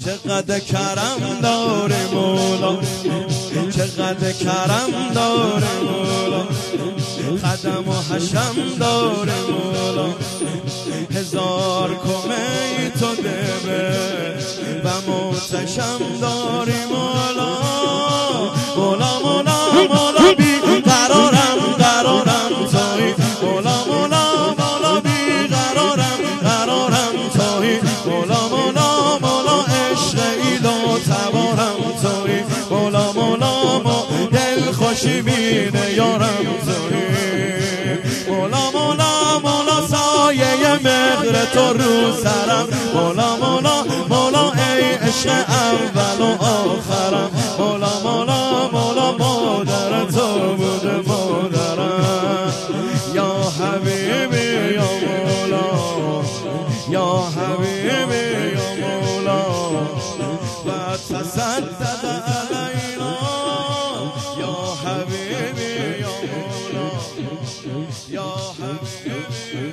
چقدر کرم داره مولا، چقدر کرم داره مولا، قدم و حشم داره مولا، هزار کمه تو دبه و محتشم داری مولا. مولا مولا مولا بی قرارم قرارم توی، مولا مولا مولا بی قرارم قرارم توی، مولا مولا مولا عشق ایلو تبارم توی، مولا مولا ما دل خوشی بینه یارم توی، مولا مولا مولا سایه مهر تو رو سرم، مولا مولا مولا ای عشق اول و آخرم، مولا مولا مولا مادر تو بوده مادرم. یا حبیبی یا مولا، یا حبیبی یا مولا و تصدق علینا، یا حبیبی یا مولا، یا حبیبی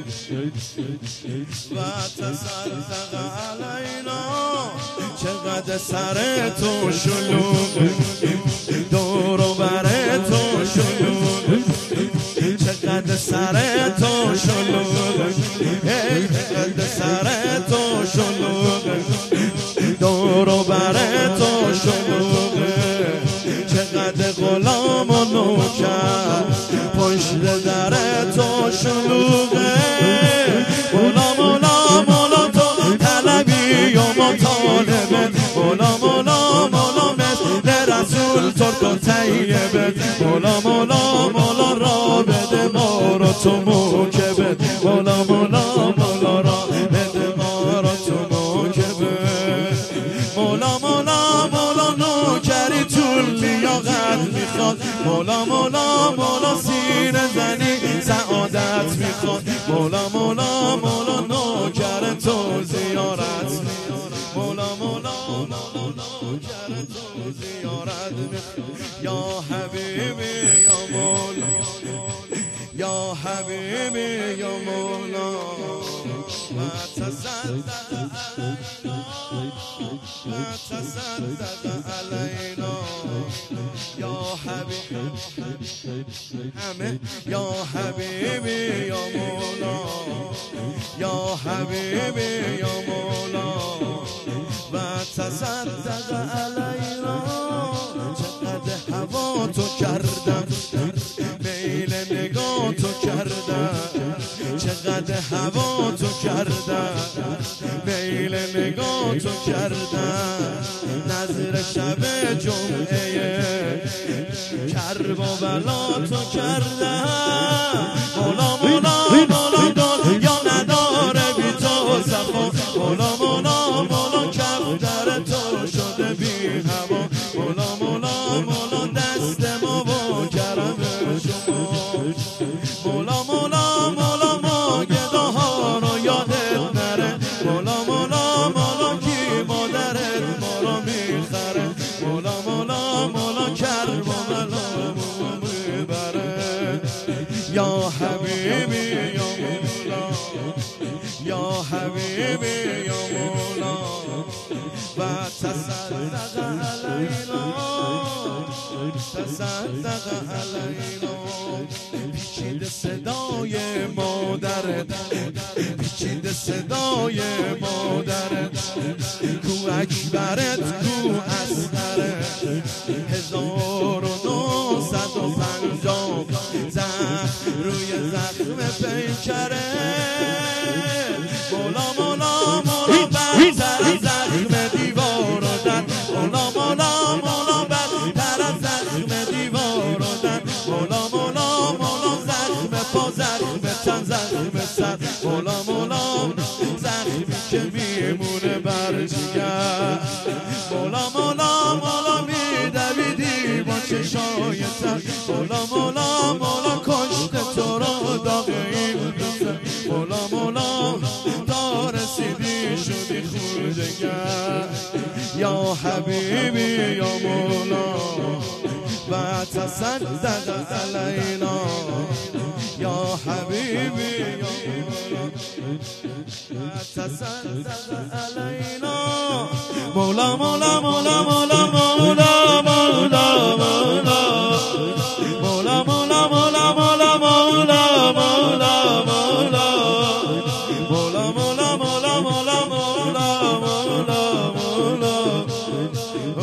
و تصدق علینا. چقدر سر تو شلوغ، دور و بر تو شلوغ، چقدر سر تو شلوغ، چقدر سر تو شلوغ، دور و بر تو شلوغ، چقدر غلام و نوکر پشت در تو شلوغه. مولا مولا مولا تو طلبی و مطالبه، مولا مولا مولا مثل رسول ترک و طیبه، مولا مولا مولا را بده ما را تو موکبه، مولا مولا مولا را بده ما را تو موکبه، مولا مولا مولا نوکری طول لیاقت میخواد، مولا مولا مولا سینه زنی سعادت میخواد، مولا مولا مولا نوکر تو زیارت، مولا مولا مولا نوکر تو زیارت میخواد. یا حبیبی یا مولا، یا حبیبی یا مولا و تصدق علینا، و تصدق علینا. یا حبیبی همه، یا حبیبی یا مولا، یا حبیبی یا مولا و تصدق علینا. چقدر هوا تو کردم، میل نگاه تو کردم، چقدر هوا تو کردم، میل نگاه تو کردم، نظر شب جمعه کرب و بلا تو کردم. مولا مولا مولا دار یا نداره بی تو صفا، مولا مولا مولا کف در تو شده بی هوا، مولا مولا مولا دست ما و کرم شما، مولا مولا مولا ما گداها رو یادت نره، مولا مولا مولا کی مادرت ما رو میخره، مولا مولا مولا کرب و بلا ما میبره. یا حبیبی یا مولا، یا حبیبی یا مولا و تصدق علینا، تصدق علینا. پیچیده صدای مادرت، پیچیده صدای مادرت، کو اکبرت کو اصغرت، 1950 زخم روی زخم پیکره، مولا مولا مولا بدتر از زخم دیوار دن، مولا مولا مولا بدتر از زخم دیوار دن، مولا مولا مولا زخم پا زخم تن زخم سر، مولا مولا زخمی که میمونه بر جگر، مولا مولا مولا میدویدی با چشای تر، مولا مولا مولا کشت تو را داغ این بسر، مولا مولا تا رسیدی شدی خودگر. یا حبیبی یا مولا و تصدق علینا، یا حبیبی یا مولا و تصدق علینا. مولا مولا مولا مولا مولا مولا مولا مولا مولا مولا مولا مولا مولا مولا مولا مولا مولا مولا